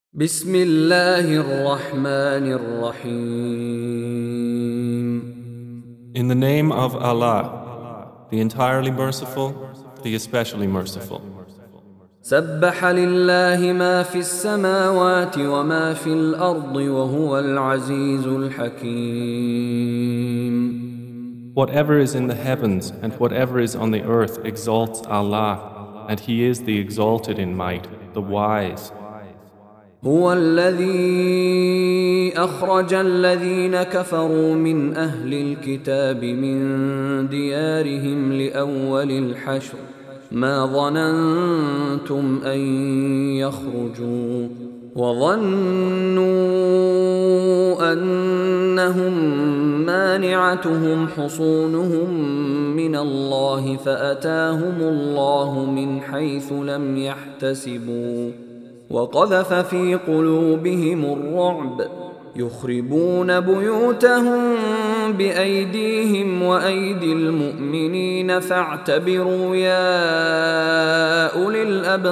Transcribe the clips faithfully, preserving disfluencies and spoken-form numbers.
بسم الله الرحمن الرحيم. In the name of Allah, the entirely merciful, the especially merciful. سبح لله ما في السماوات وما في الأرض وهو العزيز الحكيم. Whatever is in the heavens and whatever is on the earth exalts Allah, and He is the exalted in might, the wise. هو الذي أخرج الذين كفروا من أهل الكتاب من ديارهم لأول الحشر ما ظننتم أن يخرجوا وظنوا أنهم مانعتهم حصونهم من الله فأتاهم الله من حيث لم يحتسبوا وقذف في قلوبهم الرعب يخربون بيوتهم بأيديهم وأيدي المؤمنين فاعتبروا يا أولي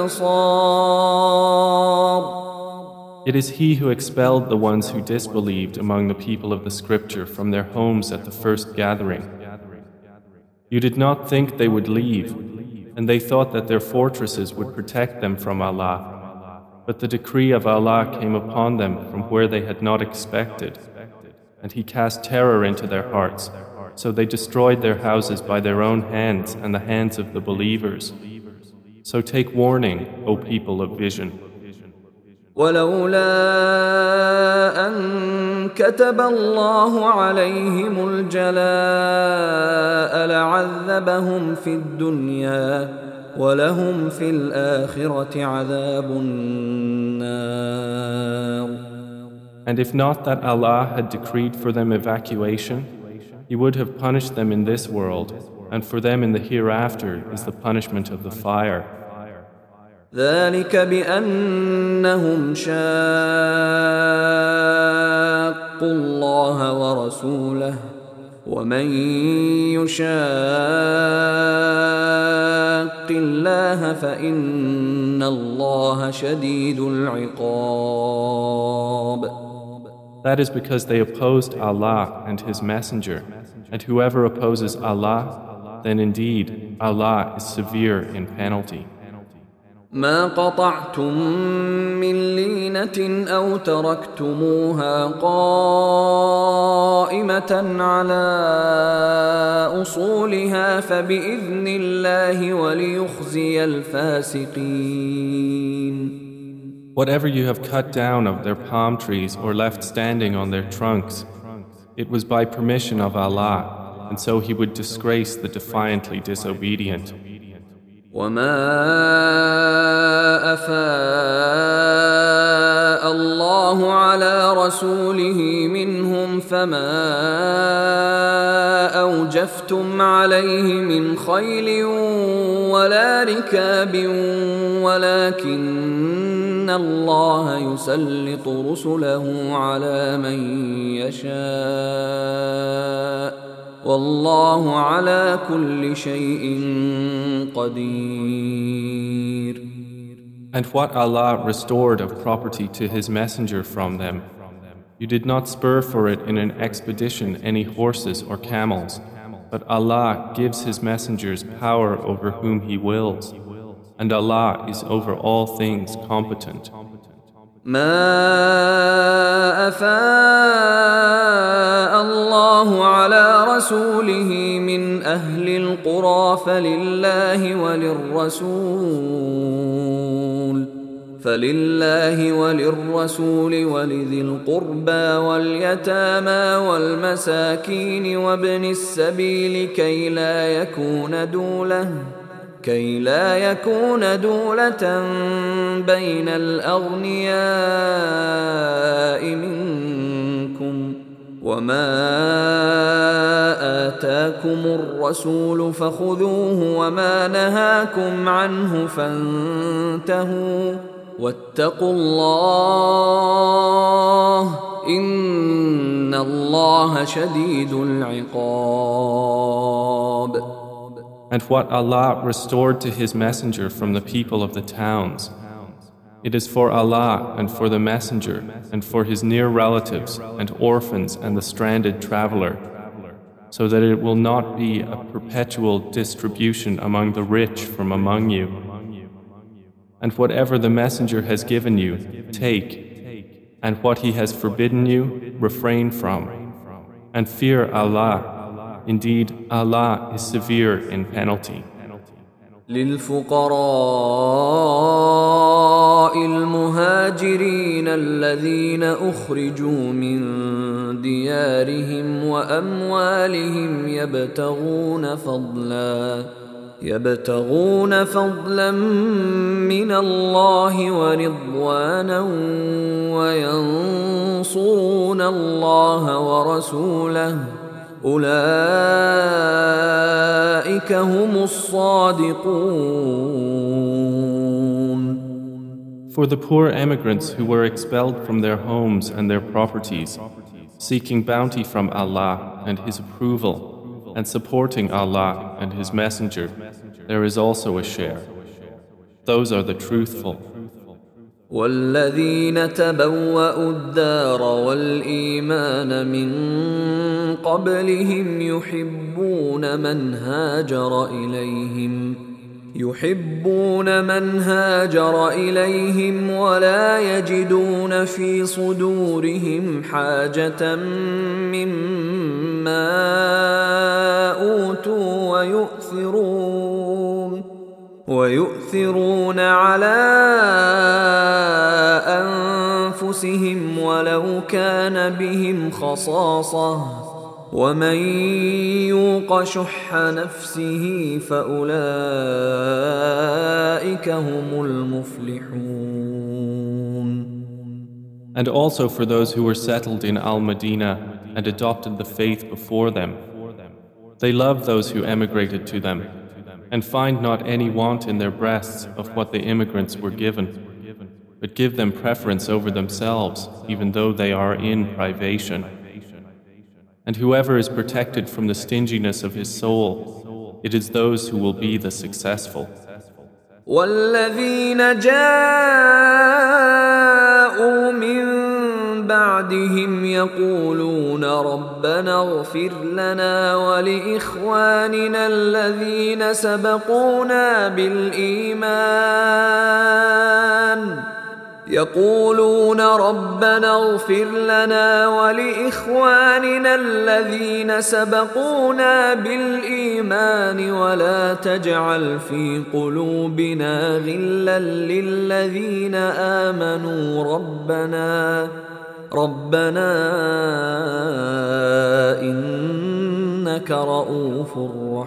الأبصار. It is He who expelled the ones who disbelieved among the people of the Scripture from their homes at the first gathering. You did not think they would leave, and they thought that their fortresses would protect them from Allah. But the decree of Allah came upon them from where they had not expected, and He cast terror into their hearts, so they destroyed their houses by their own hands and the hands of the believers. So take warning, O people of vision. ولولا أن كتب الله عليهم الجلاء لعذبهم في الدنيا ولهم في الآخرة عذاب النار. And if not that Allah had decreed for them evacuation, He would have punished them in this world, and for them in the hereafter is the punishment of the fire. ذلك بأنهم شاقوا الله ورسوله ومن يشاق الله فإن الله شديد العقاب. That is because they opposed Allah and His Messenger, and whoever opposes Allah, then indeed Allah is severe in penalty. ما قطعتم من لينة أو تركتموها قائمة على أصولها فبإذن الله وليخزي الفاسقين. Whatever you have cut down of their palm trees or left standing on their trunks, it was by permission of Allah, and so He would disgrace the defiantly disobedient. وما أفاء الله على رسوله منهم فما أوجفتم عليه من خيل ولا ركاب ولكن الله يسلط رسله على من يشاء والله على كل شيء قدير. And what Allah restored of property to His Messenger from them, you did not spur for it in an expedition any horses or camels, but Allah gives His messengers power over whom He wills, and Allah is over all things competent. ما أفاء الله على رسوله من أهل القرى فلله وللرسول فلله وللرسول ولذي القربى واليتامى والمساكين وابن السبيل كي لا يكون دولة كي لا يكون دولة بين الأغنياء منكم وما آتاكم الرسول فخذوه وما نهاكم عنه فانتهوا واتقوا الله إن الله شديد العقاب. And what Allah restored to His Messenger from the people of the towns, It is for Allah and for the Messenger and for his near relatives and orphans and the stranded traveler, so that it will not be a perpetual distribution among the rich from among you. And whatever the Messenger has given you, take, and what he has forbidden you, refrain from. And fear Allah. Indeed, Allah is severe in penalty. للفقراء المهاجرين الذين أخرجوا من ديارهم وأموالهم يبتغون فضلا يبتغون فضلا من الله ورضوانا وينصرون الله ورسوله أولئك هم الصادقون. For the poor emigrants who were expelled from their homes and their properties, seeking bounty from Allah and His approval, and supporting Allah and His Messenger, there is also a share. Those are the truthful. والذين تبوأوا الدار والإيمان من قبلهم يحبون من هاجر إليهم يحبون من هاجر إليهم ولا يجدون في صدورهم حاجة مما أوتوا ويؤثرون ويؤثرون على أنفسهم ولو كان بهم خصاصة ومن يوق شح نفسه فأولئك هم المفلحون. And also for those who were settled in Al-Madinah and adopted the faith before them, they love those who emigrated to them and find not any want in their breasts of what the immigrants were given, but give them preference over themselves, even though they are in privation. And whoever is protected from the stinginess of his soul, it is those who will be the successful. وَالَّذِينَ جَاءُوا مِن بعدهم يقولون ربنا اغفر لنا ولإخواننا الذين سبقونا بالإيمان يقولون ربنا اغفر لنا ولإخواننا الذين سبقونا بالإيمان ولا تجعل في قلوبنا غلا للذين آمنوا ربنا ربنا إنك رؤوف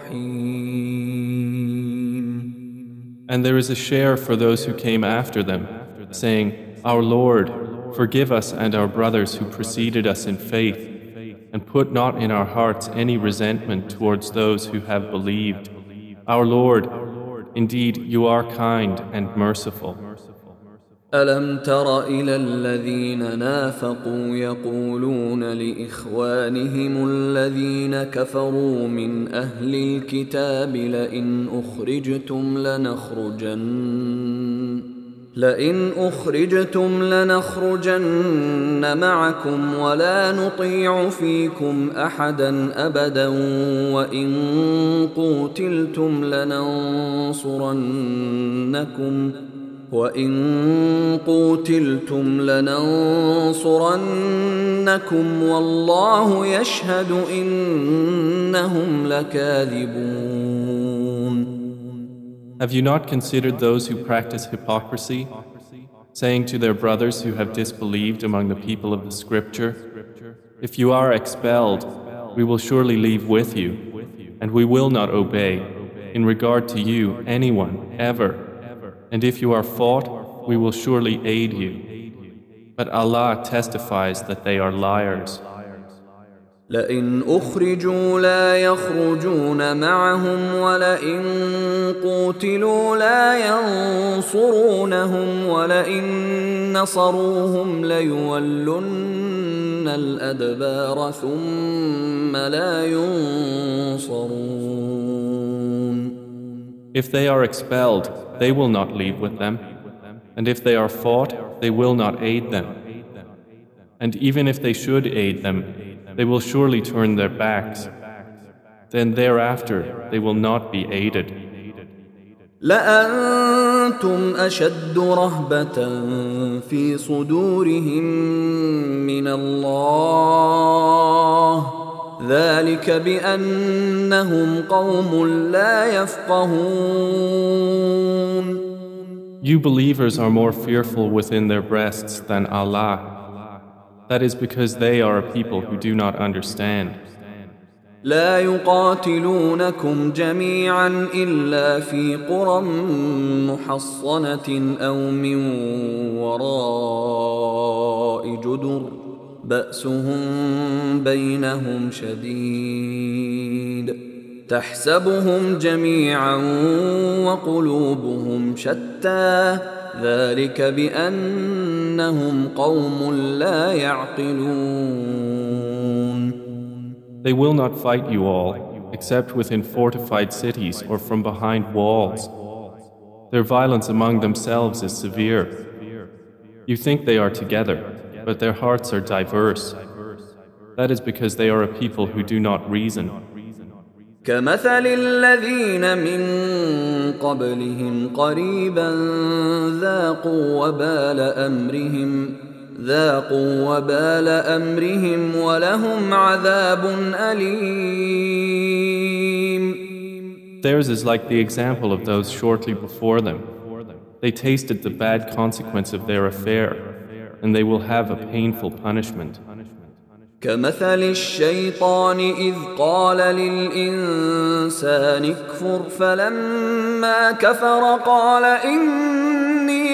رحيم. And there is a share for those who came after them, saying, Our Lord, forgive us and our brothers who preceded us in faith, and put not in our hearts any resentment towards those who have believed. Our Lord, indeed you are kind and merciful. ألم تر إلى الذين نافقوا يقولون لإخوانهم الذين كفروا من أهل الكتاب لئن أخرجتم لنخرجن لئن أخرجتم لنخرجن معكم ولا نطيع فيكم أحدا أبدا وإن قوتلتم لننصرنكم وَإِن قُوتِلْتُمْ لَنَنصُرَنَّكُمْ وَاللَّهُ يَشْهَدُ إِنَّهُمْ لَكَاذِبُونَ. Have you not considered those who practice hypocrisy, saying to their brothers who have disbelieved among the people of the Scripture, If you are expelled, we will surely leave with you, and we will not obey, in regard to you, anyone, ever. And if you are fought, we will surely aid you. But Allah testifies that they are liars. لئن أخرجوا لا يخرجون معهم ولئن قوتلوا لا ينصرونهم ولئن نصروهم ليولن الأدبار ثم لا ينصرون. If they are expelled, they will not leave with them. And if they are fought, they will not aid them. And even if they should aid them, they will surely turn their backs. Then thereafter they will not be aided. لأنتم أشد رهبة في صدورهم من الله ذلك بأنهم قوم لا يفقهون. You believers are more fearful within their breasts than Allah. That is because they are a people who do not understand. لا يقاتلونكم جميعا إلا في قرى محصنة أو من وراء جدر بأسهم بينهم شديد تحسبهم جميعا وقلوبهم شتى ذلك بأنهم قوم لا يعقلون. They will not fight you all, except within fortified cities or from behind walls. Their violence among themselves is severe. You think they are together, but their hearts are diverse. That is because they are a people who do not reason. كمثل الذين من قبلهم قريبا ذاقوا وبال أمرهم ذاقوا وبال أمرهم ولهم عذاب أليم. Theirs is like the example of those shortly before them. They tasted the bad consequence of their affair, and they will have a painful punishment. كمثل الشيطان إذ قال للإنسان اكفر فلما كفر قال إني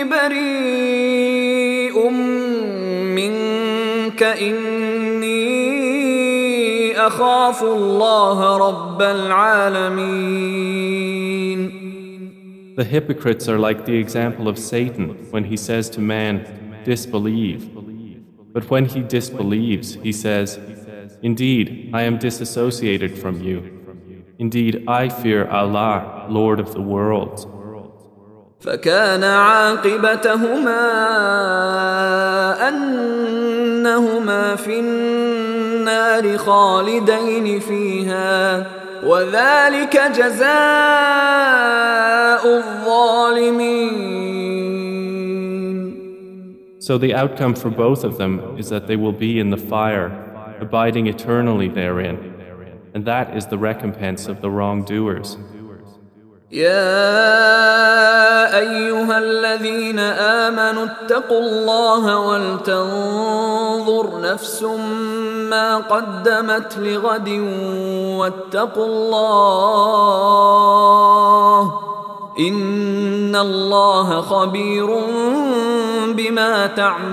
بريء منك إني أخاف الله رب العالمين. The hypocrites are like the example of Satan when he says to man, disbelieve. But when he disbelieves, he says, indeed, I am disassociated from you. Indeed, I fear Allah, Lord of the worlds. فكان عاقبتهما أنهما في النار خالدين فيها وذلك جزاء الظالمين. So the outcome for both of them is that they will be in the fire, abiding eternally therein, and that is the recompense of the wrongdoers. يا أيها الذين آمنوا اتقوا الله ولتنظر نفس ما قدمت لغد واتقوا الله إن الله خبير بما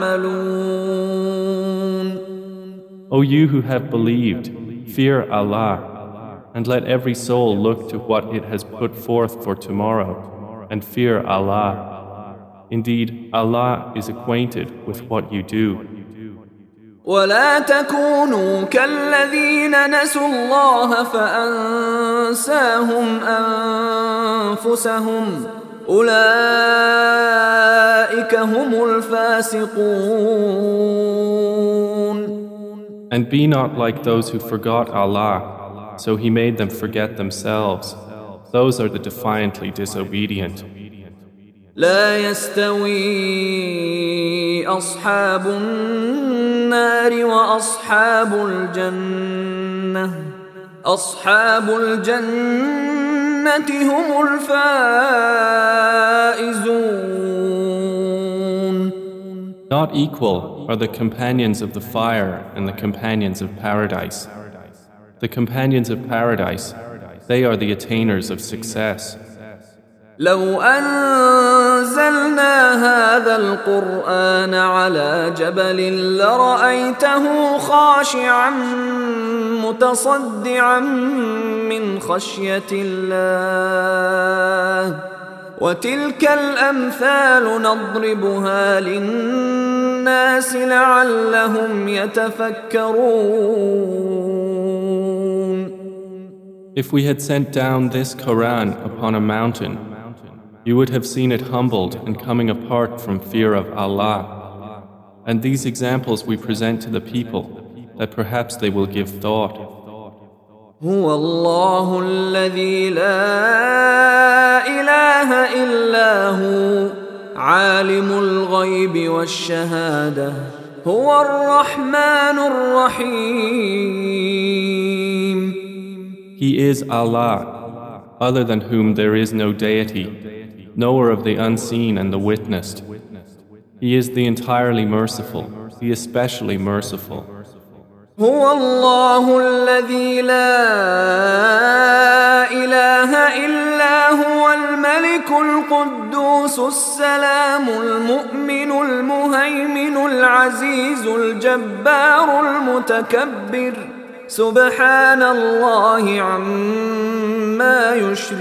تعملون. O you who have believed, fear Allah, and let every soul look to what it has put forth for tomorrow, and fear Allah. Indeed, Allah is acquainted with what you do. ولا تكونوا كالذين نسوا الله فأنساهم أنفسهم أولئك هم الفاسقون. And be not like those who forgot Allah, so He made them forget themselves. Those are the defiantly disobedient. لا يستوي أصحاب النار وأصحاب الجنة أصحاب الجنة هم الفائزون. Not equal are the companions of the fire and the companions of paradise. The companions of paradise, they are the attainers of success. لو أنزلنا هذا القرآن على جبل لرأيته خاشعا متصدعا من خشية الله وتلك الأمثال نضربها للناس لعلهم يتفكرون. If we had sent down this Quran upon a mountain, You would have seen it humbled and coming apart from fear of Allah. And these examples we present to the people, that perhaps they will give thought. هو الله الذي لا إله إلا هو عالم الغيب والشهادة هو الرحمن الرحيم. He is Allah, other than whom there is no deity, knower of the unseen and the witnessed. He is the entirely merciful, the especially merciful. هو الله الذي لا إله إلا هو الملك القدوس السلام المؤمن المهيمن العزيز الجبار المتكبر سبحان الله عما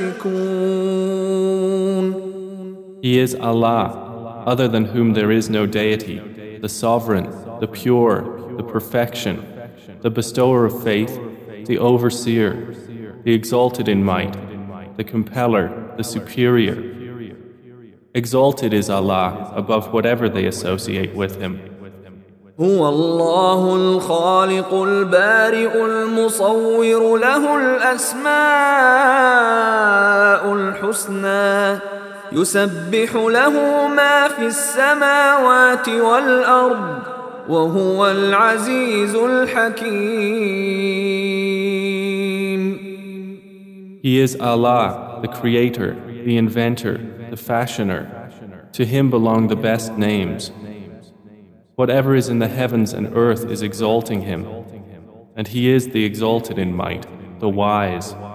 يشركون. He is Allah, other than whom there is no deity, the sovereign, the pure, the perfection, the bestower of faith, the overseer, the exalted in might, the compeller, the superior. Exalted is Allah above whatever they associate with Him. هو الله الخالق البارئ المصور له الأسماء الحسنى يسبح له ما في السماوات والأرض وهو العزيز الحكيم. He is Allah, the creator, the inventor, the fashioner. To Him belong the best names. Whatever is in the heavens and earth is exalting Him, and He is the exalted in might, the wise.